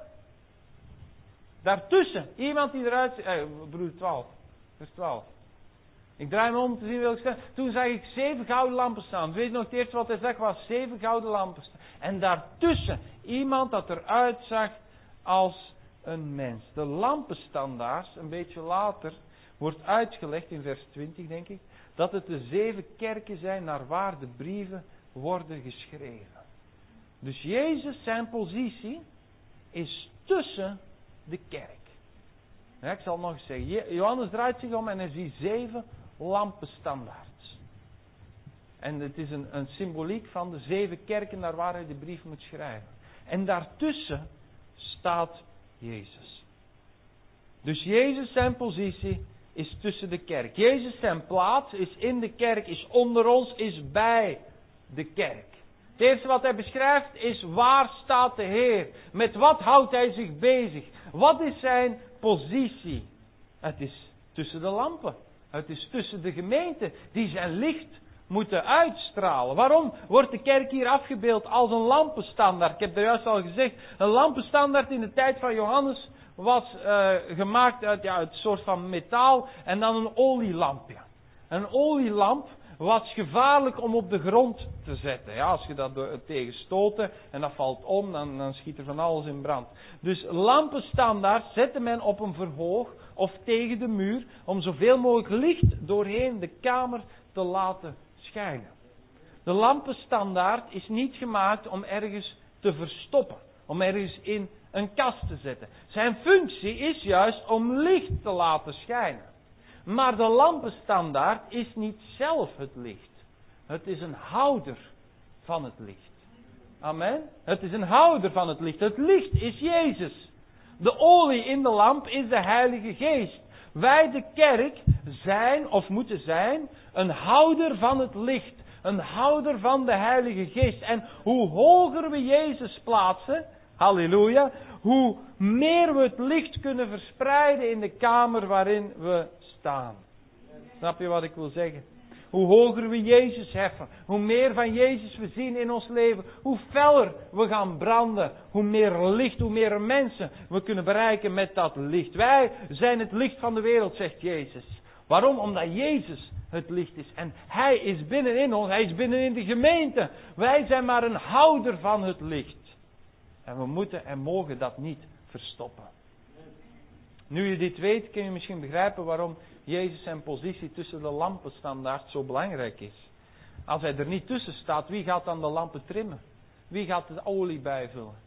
daartussen. Iemand die eruit ziet. Broeder 12. Vers 12. Ik draai me om te zien welke staan. Toen zag ik 7 gouden lampen staan. Weet je nog, het eerste wat hij zag was 7 gouden lampen staan. En daartussen iemand dat eruit zag als een mens. De lampenstandaards, een beetje later, wordt uitgelegd in vers 20 denk ik. Dat het de 7 kerken zijn naar waar de brieven worden geschreven. Dus Jezus, zijn positie, is tussen de kerk. Ja, ik zal het nog eens zeggen. Johannes draait zich om en hij ziet 7 lampenstandaards. En het is een symboliek van de 7 kerken naar waar hij de brief moet schrijven. En daartussen staat Jezus. Dus Jezus, zijn positie, is tussen de kerk. Jezus, zijn plaats, is in de kerk, is onder ons, is bij de kerk. Het eerste wat hij beschrijft is, waar staat de Heer? Met wat houdt hij zich bezig? Wat is zijn positie? Het is tussen de lampen. Het is tussen de gemeente die zijn licht moeten uitstralen. Waarom wordt de kerk hier afgebeeld als een lampenstandaard? Ik heb er juist al gezegd, een lampenstandaard in de tijd van Johannes was gemaakt uit het soort van metaal en dan een olielampje. Een olielamp was gevaarlijk om op de grond te zetten. Ja, als je dat tegen stoten en dat valt om, dan schiet er van alles in brand. Dus lampenstandaard zette men op een verhoog of tegen de muur om zoveel mogelijk licht doorheen de kamer te laten schijnen. De lampenstandaard is niet gemaakt om ergens te verstoppen, om ergens in een kast te zetten. Zijn functie is juist om licht te laten schijnen. Maar de lampenstandaard is niet zelf het licht. Het is een houder van het licht. Amen. Het is een houder van het licht. Het licht is Jezus. De olie in de lamp is de Heilige Geest. Wij, de kerk, zijn of moeten zijn een houder van het licht. Een houder van de Heilige Geest. En hoe hoger we Jezus plaatsen, halleluja, hoe meer we het licht kunnen verspreiden in de kamer waarin we staan. Snap je wat ik wil zeggen? Hoe hoger we Jezus heffen, hoe meer van Jezus we zien in ons leven, hoe feller we gaan branden, hoe meer licht, hoe meer mensen we kunnen bereiken met dat licht. Wij zijn het licht van de wereld, zegt Jezus. Waarom? Omdat Jezus het licht is. En Hij is binnenin ons, Hij is binnenin de gemeente. Wij zijn maar een houder van het licht. En we moeten en mogen dat niet verstoppen. Nu je dit weet, kun je misschien begrijpen waarom Jezus zijn positie tussen de lampenstandaard zo belangrijk is. Als Hij er niet tussen staat, wie gaat dan de lampen trimmen? Wie gaat de olie bijvullen?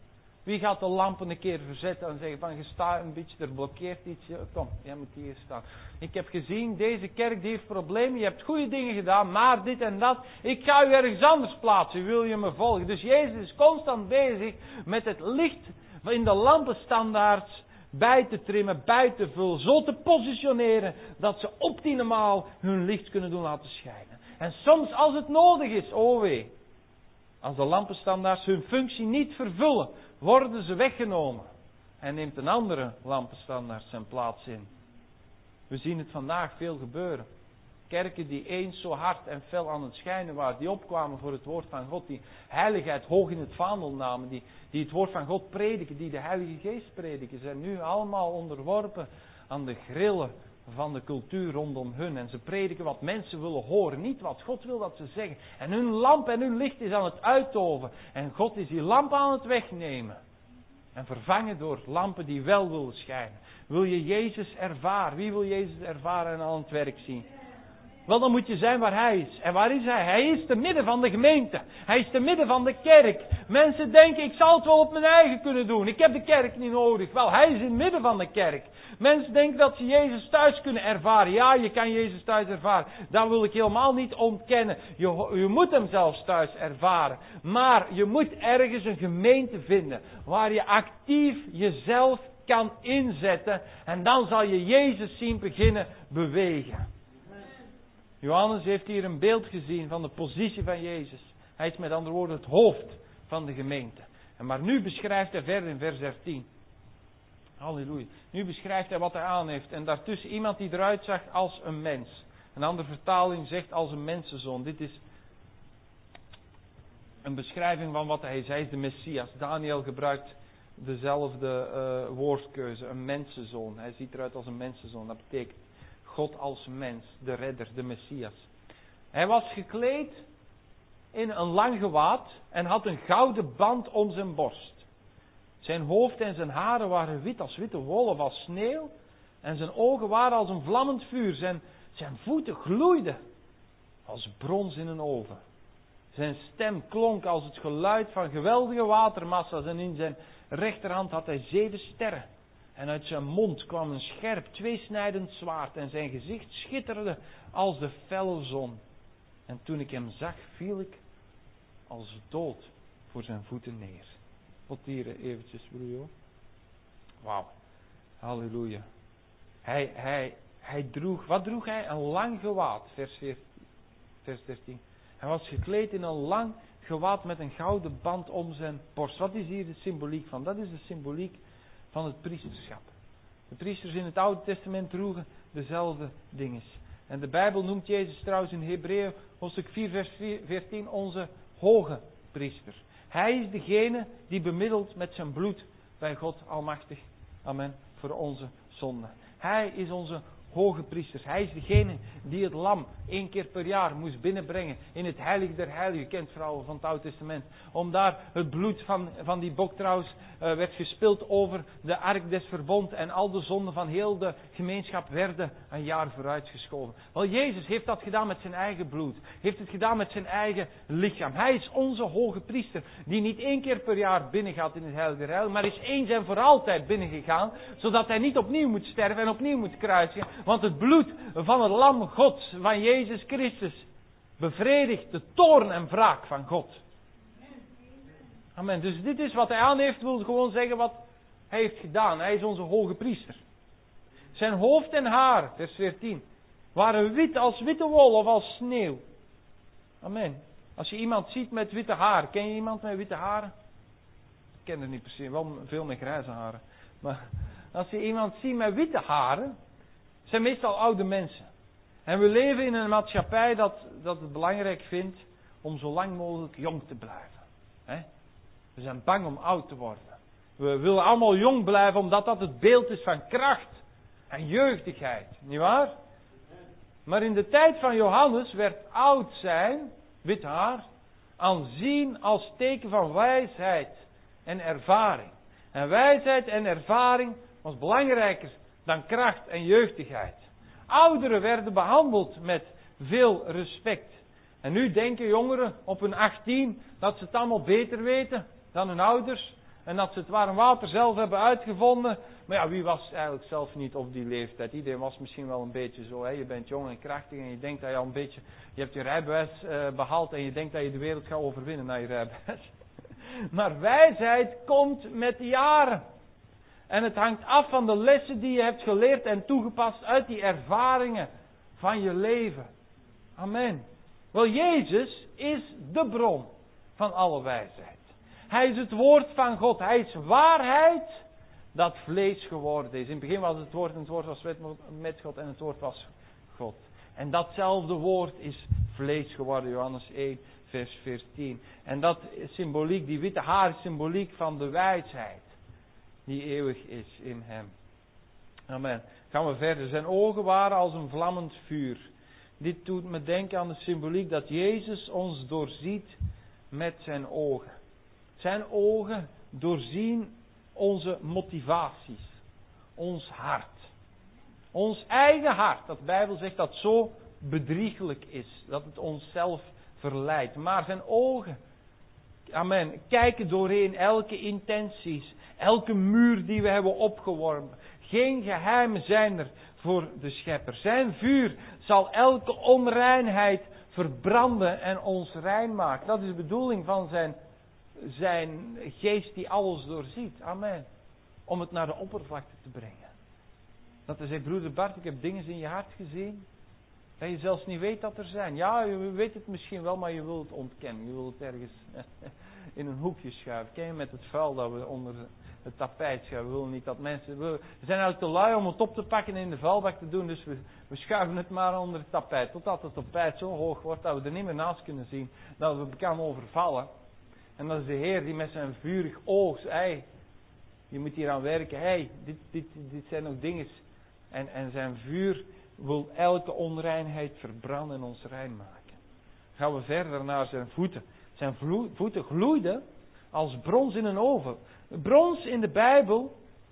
Wie gaat de lampen een keer verzetten en zeggen van je staat een beetje, er blokkeert iets. Ja, kom, jij moet hier staan. Ik heb gezien, deze kerk die heeft problemen. Je hebt goede dingen gedaan, maar dit en dat. Ik ga u ergens anders plaatsen. Wil je me volgen? Dus Jezus is constant bezig met het licht in de lampenstandaards bij te trimmen, bij te vullen. Zo te positioneren dat ze optimaal hun licht kunnen doen laten schijnen. En soms als het nodig is, oh wee. Als de lampenstandaards hun functie niet vervullen, worden ze weggenomen. En neemt een andere lampenstandaard zijn plaats in. We zien het vandaag veel gebeuren. Kerken die eens zo hard en fel aan het schijnen waren, die opkwamen voor het woord van God, die heiligheid hoog in het vaandel namen, die het woord van God prediken, die de Heilige Geest prediken, zijn nu allemaal onderworpen aan de grillen van de cultuur rondom hun. En ze prediken wat mensen willen horen, niet wat God wil dat ze zeggen. En hun lamp en hun licht is aan het uitdoven. En God is die lamp aan het wegnemen. En vervangen door lampen die wel willen schijnen. Wil je Jezus ervaren? Wie wil Jezus ervaren en aan het werk zien? Wel, dan moet je zijn waar Hij is. En waar is Hij? Hij is te midden van de gemeente. Hij is te midden van de kerk. Mensen denken, ik zal het wel op mijn eigen kunnen doen. Ik heb de kerk niet nodig. Wel, Hij is in het midden van de kerk. Mensen denken dat ze Jezus thuis kunnen ervaren. Ja, je kan Jezus thuis ervaren. Dat wil ik helemaal niet ontkennen. Je moet Hem zelfs thuis ervaren. Maar je moet ergens een gemeente vinden waar je actief jezelf kan inzetten. En dan zal je Jezus zien beginnen bewegen. Johannes heeft hier een beeld gezien van de positie van Jezus. Hij is met andere woorden het hoofd van de gemeente. Maar nu beschrijft hij verder in vers 13. Halleluja. Nu beschrijft hij wat hij aan heeft. En daartussen iemand die eruit zag als een mens. Een andere vertaling zegt als een mensenzoon. Dit is een beschrijving van wat hij is. Hij is de Messias. Daniel gebruikt dezelfde woordkeuze. Een mensenzoon. Hij ziet eruit als een mensenzoon. Dat betekent God als mens, de redder, de Messias. Hij was gekleed in een lang gewaad en had een gouden band om zijn borst. Zijn hoofd en zijn haren waren wit als witte wol of als sneeuw. En zijn ogen waren als een vlammend vuur. Zijn voeten gloeiden als brons in een oven. Zijn stem klonk als het geluid van geweldige watermassa's. En in zijn rechterhand had hij 7 sterren. En uit zijn mond kwam een scherp, tweesnijdend zwaard. En zijn gezicht schitterde als de felle zon. En toen ik hem zag, viel ik als dood voor zijn voeten neer. Tot hier eventjes, broer. Wauw. Halleluja. Hij droeg, wat droeg hij? Een lang gewaad. Vers 13. Hij was gekleed in een lang gewaad met een gouden band om zijn borst. Wat is hier de symboliek van? Dat is de symboliek van het priesterschap. De priesters in het Oude Testament droegen dezelfde dingen. En de Bijbel noemt Jezus trouwens in Hebreeën hoofdstuk 4 vers 14 onze hoge priester. Hij is degene die bemiddelt met zijn bloed bij God Almachtig. Amen. Voor onze zonden. Hij is onze hoge priester. Hij is degene die het lam 1 keer per jaar moest binnenbrengen in het heilige der heiligen. Je kent vrouwen van het Oude Testament. Om daar het bloed van die bok trouwens werd gespild over de ark des verbond. En al de zonden van heel de gemeenschap werden een jaar vooruitgeschoven. Wel, Jezus heeft dat gedaan met zijn eigen bloed. Heeft het gedaan met zijn eigen lichaam. Hij is onze hoge priester. Die niet 1 keer per jaar binnengaat in het heilige der heiligen. Maar is eens en voor altijd binnengegaan. Zodat hij niet opnieuw moet sterven en opnieuw moet kruisen. Want het bloed van het lam Gods, van Jezus Christus, bevredigt de toorn en wraak van God. Amen. Dus dit is wat hij aan heeft, wil gewoon zeggen wat hij heeft gedaan. Hij is onze hoge priester. Zijn hoofd en haar, vers 14, waren wit als witte wol of als sneeuw. Amen. Als je iemand ziet met witte haar, ken je iemand met witte haren? Ik ken er niet precies, wel veel met grijze haren. Maar als je iemand ziet met witte haren, zijn meestal oude mensen. En we leven in een maatschappij dat het belangrijk vindt om zo lang mogelijk jong te blijven. We zijn bang om oud te worden. We willen allemaal jong blijven omdat dat het beeld is van kracht en jeugdigheid. Niet waar? Maar in de tijd van Johannes werd oud zijn, wit haar, aanzien als teken van wijsheid en ervaring. En wijsheid en ervaring was belangrijker dan kracht en jeugdigheid. Ouderen werden behandeld met veel respect. En nu denken jongeren op hun 18 dat ze het allemaal beter weten dan hun ouders. En dat ze het warm water zelf hebben uitgevonden. Maar ja, wie was eigenlijk zelf niet op die leeftijd? Iedereen was misschien wel een beetje zo. Hè? Je bent jong en krachtig en je denkt dat je al een beetje... Je hebt je rijbewijs behaald en je denkt dat je de wereld gaat overwinnen na je rijbewijs. Maar wijsheid komt met de jaren. En het hangt af van de lessen die je hebt geleerd en toegepast uit die ervaringen van je leven. Amen. Wel, Jezus is de bron van alle wijsheid. Hij is het woord van God. Hij is waarheid dat vlees geworden is. In het begin was het woord en het woord was met God en het woord was God. En datzelfde woord is vlees geworden. Johannes 1 vers 14. En dat symboliek, die witte haar is symboliek van de wijsheid die eeuwig is in hem. Amen. Gaan we verder. Zijn ogen waren als een vlammend vuur. Dit doet me denken aan de symboliek dat Jezus ons doorziet met zijn ogen. Zijn ogen doorzien onze motivaties. Ons hart. Ons eigen hart. Dat de Bijbel zegt dat zo bedrieglijk is. Dat het onszelf verleidt. Maar zijn ogen, amen, kijken doorheen elke intenties. Elke muur die we hebben opgeworpen. Geen geheimen zijn er voor de Schepper. Zijn vuur zal elke onreinheid verbranden en ons rein maken. Dat is de bedoeling van zijn geest die alles doorziet. Amen. Om het naar de oppervlakte te brengen. Dat hij zegt, broeder Bart, ik heb dingen in je hart gezien. Dat je zelfs niet weet dat er zijn. Ja, je weet het misschien wel, maar je wilt het ontkennen. Je wilt het ergens in een hoekje schuiven. Ken je met het vuil dat we onder het tapijt schuiven. We willen niet dat mensen... We zijn eigenlijk te lui om het op te pakken en in de vuilbak te doen. Dus we schuiven het maar onder het tapijt. Totdat het tapijt zo hoog wordt dat we er niet meer naast kunnen zien. Dat we elkaar overvallen. En dat is de Heer die met zijn vurig oog... je moet hier aan werken. Dit zijn nog dingen. En zijn vuur wil elke onreinheid verbranden en ons rein maken. Gaan we verder naar zijn voeten. Zijn voeten gloeiden als brons in een oven. Brons in de Bijbel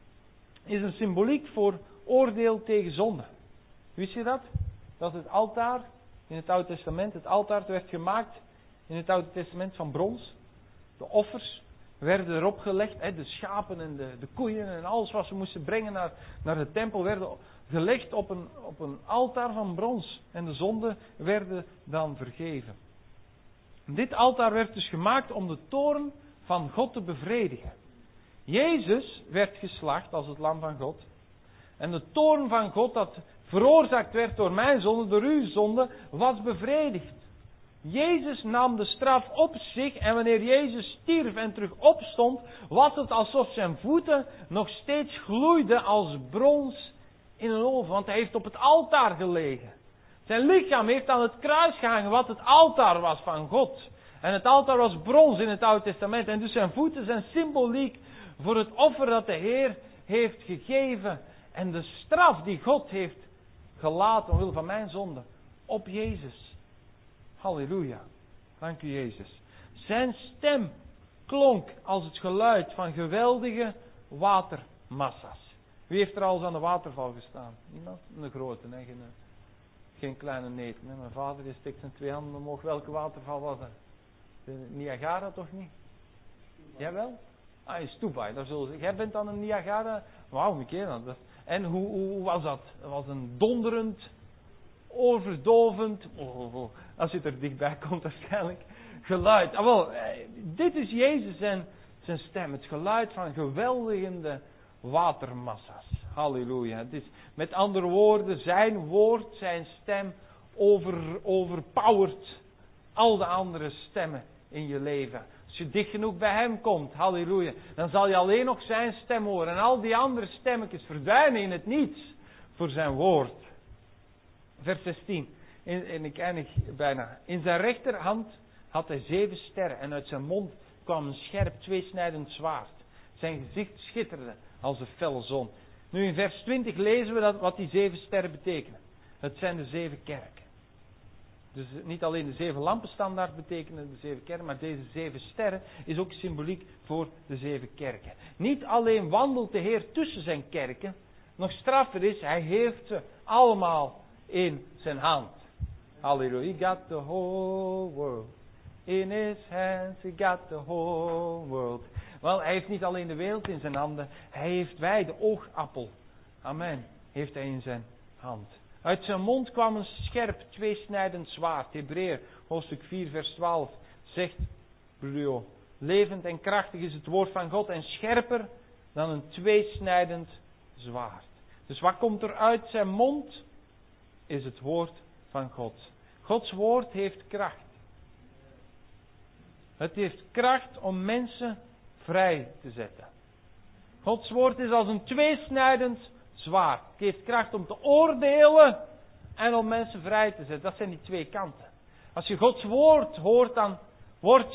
is een symboliek voor oordeel tegen zonde. Wist je dat? Dat het altaar in het Oude Testament, het altaar werd gemaakt in het Oude Testament van brons. De offers werden erop gelegd, de schapen en de koeien en alles wat ze moesten brengen naar de tempel werden gelegd op een altaar van brons. En de zonden werden dan vergeven. Dit altaar werd dus gemaakt om de toorn van God te bevredigen. Jezus werd geslacht als het lam van God. En de toorn van God dat veroorzaakt werd door mijn zonde, door uw zonde, was bevredigd. Jezus nam de straf op zich en wanneer Jezus stierf en terug opstond, was het alsof zijn voeten nog steeds gloeiden als brons in een oven. Want hij heeft op het altaar gelegen. Zijn lichaam heeft aan het kruis gehangen wat het altaar was van God. En het altaar was brons in het Oude Testament. En dus zijn voeten zijn symboliek voor het offer dat de Heer heeft gegeven. En de straf die God heeft gelaten omwille van mijn zonde op Jezus. Halleluja. Dank u Jezus. Zijn stem klonk als het geluid van geweldige watermassa's. Wie heeft er al eens aan de waterval gestaan? Niemand? Een grote, hè? Geen kleine neef. Nee, mijn vader die steekt zijn 2 handen omhoog. Welke waterval was dat? De Niagara toch niet? Jawel? In Stubai. Jij bent dan een Niagara? Wauw, mijn kerel. En hoe was dat? Het was een donderend, overdovend, als je er dichtbij komt waarschijnlijk, geluid. Dit is Jezus en zijn stem. Het geluid van geweldigende watermassa's. Halleluja. Het is met andere woorden zijn woord, zijn stem overpowert al de andere stemmen in je leven. Als je dicht genoeg bij hem komt, halleluja, dan zal je alleen nog zijn stem horen. En al die andere stemmetjes verdwijnen in het niets voor zijn woord. Vers 16. En ik eindig bijna. In zijn rechterhand had hij 7 sterren. En uit zijn mond kwam een scherp tweesnijdend zwaard. Zijn gezicht schitterde als een felle zon. Nu in vers 20 lezen we wat die 7 sterren betekenen. Het zijn de 7 kerken. Dus niet alleen de 7 lampenstandaard betekenen de 7 kerken, maar deze 7 sterren is ook symboliek voor de 7 kerken. Niet alleen wandelt de Heer tussen zijn kerken, nog straffer is, hij heeft ze allemaal in zijn hand. Halleluja. He got the whole world in his hands. He got the whole world. Wel, hij heeft niet alleen de wereld in zijn handen. Hij heeft wij, de oogappel. Amen. Heeft hij in zijn hand. Uit zijn mond kwam een scherp, tweesnijdend zwaard. Hebreeën, hoofdstuk 4, vers 12. Zegt Bruo. Levend en krachtig is het woord van God. En scherper dan een tweesnijdend zwaard. Dus wat komt er uit zijn mond? Is het woord van God. Gods woord heeft kracht. Het heeft kracht om mensen vrij te zetten. Gods woord is als een tweesnijdend zwaard. Het heeft kracht om te oordelen en om mensen vrij te zetten. Dat zijn die twee kanten. Als je Gods woord hoort, dan word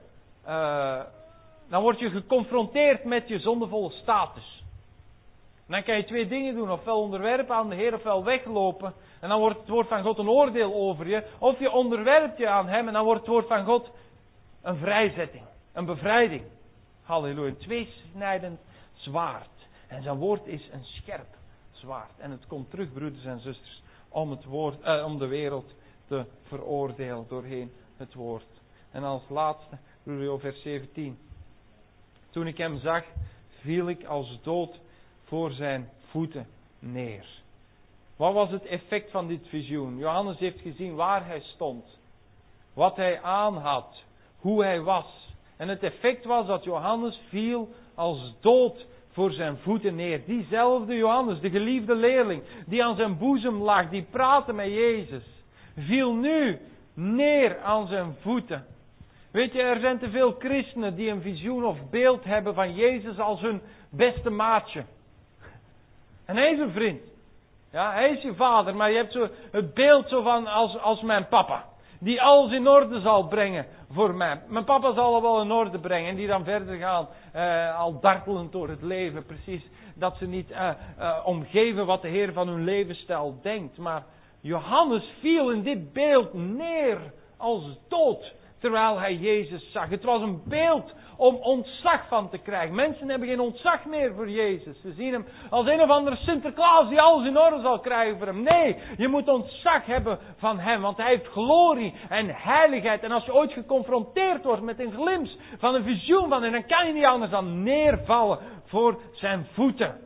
je geconfronteerd met je zondevolle status. En dan kan je twee dingen doen. Ofwel onderwerpen aan de Heer, ofwel weglopen. En dan wordt het woord van God een oordeel over je. Of je onderwerpt je aan Hem en dan wordt het woord van God een vrijzetting. Een bevrijding. Halleluja. Een tweesnijdend zwaard. En zijn woord is een scherp zwaard. En het komt terug, broeders en zusters, om de wereld te veroordelen doorheen het woord. En als laatste, broeder, vers 17. Toen ik hem zag, viel ik als dood voor zijn voeten neer. Wat was het effect van dit visioen? Johannes heeft gezien waar hij stond. Wat hij aan had. Hoe hij was. En het effect was dat Johannes viel als dood voor zijn voeten neer. Diezelfde Johannes, de geliefde leerling, die aan zijn boezem lag, die praatte met Jezus, viel nu neer aan zijn voeten. Weet je, er zijn te veel christenen die een visioen of beeld hebben van Jezus als hun beste maatje. En hij is een vriend. Ja, hij is je vader, maar je hebt zo het beeld zo van als mijn papa. Die alles in orde zal brengen voor mij. Mijn papa zal het wel in orde brengen. En die dan verder gaan, al dartelend door het leven. Precies, dat ze niet omgeven wat de Heer van hun levensstijl denkt. Maar Johannes viel in dit beeld neer als dood. Terwijl hij Jezus zag. Het was een beeld om ontzag van te krijgen. Mensen hebben geen ontzag meer voor Jezus. Ze zien hem als een of andere Sinterklaas die alles in orde zal krijgen voor hem. Nee, je moet ontzag hebben van hem. Want hij heeft glorie en heiligheid. En als je ooit geconfronteerd wordt met een glimp van een visioen van hem, dan kan je niet anders dan neervallen voor zijn voeten.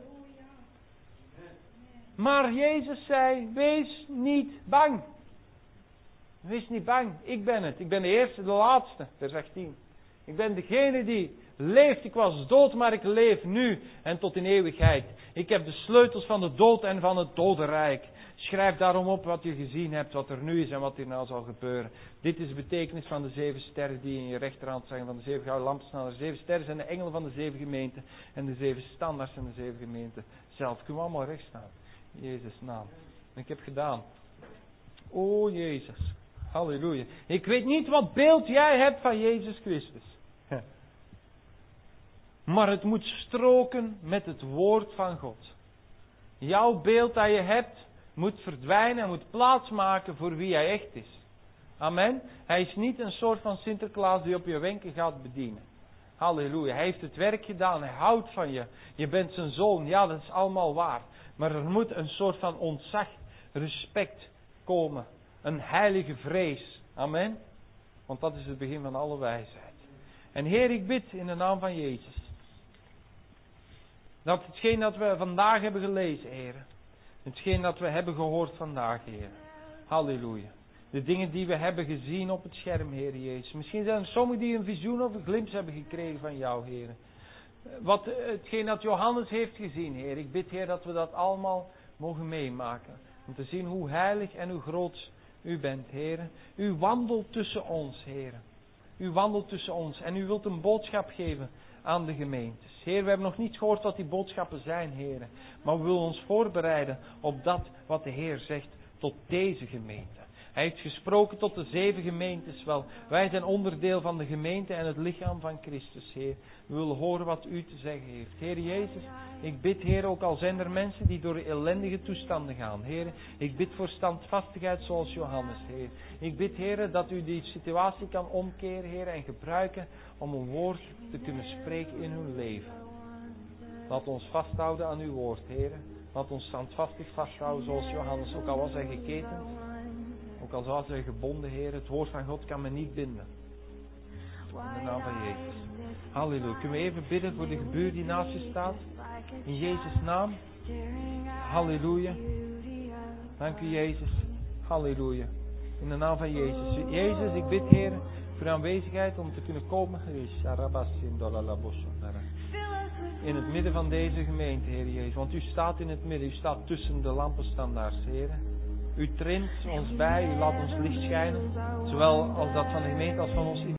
Maar Jezus zei, wees niet bang. Wees niet bang, ik ben het. Ik ben de eerste, de laatste. Vers 18. Ik ben degene die leeft. Ik was dood, maar ik leef nu en tot in eeuwigheid. Ik heb de sleutels van de dood en van het dodenrijk. Schrijf daarom op wat je gezien hebt, wat er nu is en wat hier nou zal gebeuren. Dit is de betekenis van de 7 sterren die in je rechterhand zijn, van de 7 gouden lampensnellers. De 7 sterren zijn de engelen van de 7 gemeenten en de 7 standaards zijn de 7 gemeenten zelf. Kunnen we allemaal recht staan. In Jezus' naam. En ik heb gedaan. O Jezus. Halleluja. Ik weet niet wat beeld jij hebt van Jezus Christus. Maar het moet stroken met het woord van God. Jouw beeld dat je hebt moet verdwijnen en moet plaatsmaken voor wie hij echt is. Amen. Hij is niet een soort van Sinterklaas die op je wenken gaat bedienen. Halleluja. Hij heeft het werk gedaan. Hij houdt van je. Je bent zijn zoon. Ja, dat is allemaal waar. Maar er moet een soort van ontzag, respect komen. Een heilige vrees. Amen. Want dat is het begin van alle wijsheid. En Heer, ik bid in de naam van Jezus. Dat hetgeen dat we vandaag hebben gelezen, Heer. Hetgeen dat we hebben gehoord vandaag, Heer. Halleluja. De dingen die we hebben gezien op het scherm, Heer Jezus. Misschien zijn er sommigen die een visioen of een glimp hebben gekregen van jou, Heer. Hetgeen dat Johannes heeft gezien, Heer. Ik bid, Heer, dat we dat allemaal mogen meemaken. Om te zien hoe heilig en hoe groot u bent, Heer. U wandelt tussen ons, Heer. U wandelt tussen ons en u wilt een boodschap geven aan de gemeentes. Heer, we hebben nog niet gehoord wat die boodschappen zijn, Heer. Maar we willen ons voorbereiden op dat wat de Heer zegt tot deze gemeente. Hij heeft gesproken tot de 7 gemeentes wel. Wij zijn onderdeel van de gemeente en het lichaam van Christus, Heer. We willen horen wat u te zeggen heeft. Heer Jezus, ik bid, Heer, ook al zijn er mensen die door ellendige toestanden gaan. Heer, ik bid voor standvastigheid zoals Johannes, Heer. Ik bid, Heer, dat u die situatie kan omkeren, Heer, en gebruiken om een woord te kunnen spreken in hun leven. Laat ons vasthouden aan uw woord, Heer. Laat ons standvastig vasthouden zoals Johannes, ook al was hij geketend. Ook al was hij gebonden, Heer, het woord van God kan me niet binden. In de naam van Jezus. Halleluja. Kunnen we even bidden voor de gebuur die naast je staat? In Jezus' naam. Halleluja. Dank u, Jezus. Halleluja. In de naam van Jezus. Jezus, ik bid, Heer, voor uw aanwezigheid om te kunnen komen. In het midden van deze gemeente, Heer Jezus. Want u staat in het midden. U staat tussen de lampenstandaards, Heer. U trimt ons bij. U laat ons licht schijnen. Zowel als dat van de gemeente als van ons